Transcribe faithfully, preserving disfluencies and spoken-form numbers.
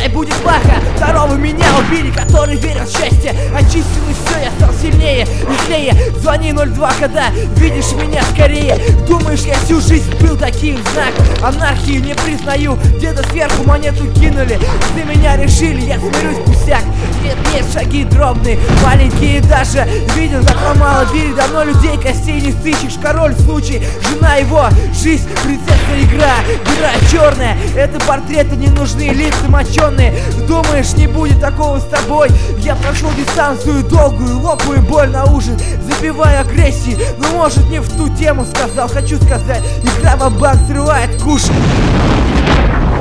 пускай будет плохо. Второго меня убили, который верил в счастье. Очистил и все, я стал сильнее и злее. Звони ноль два, когда видишь меня скорее. Думаешь, я всю жизнь был таким? Знак анархии не признаю. Где-то сверху монету кинули, за меня решили, я смирюсь, пустяк. Нет, нет, шаги дробные, маленькие даже. Видел, как ломало двери, давно людей костей не сыщешь. Король случай, жена его, жизнь, принцесса игра. Игра черная, это портреты, не нужны лица моченые. Думаешь, не будет такого с тобой? Я прошел дистанцию долгую, лопаю боль на ужин, забиваю агрессии. Но может не в ту тему сказал, хочу сказать, игра в банк срывает куш.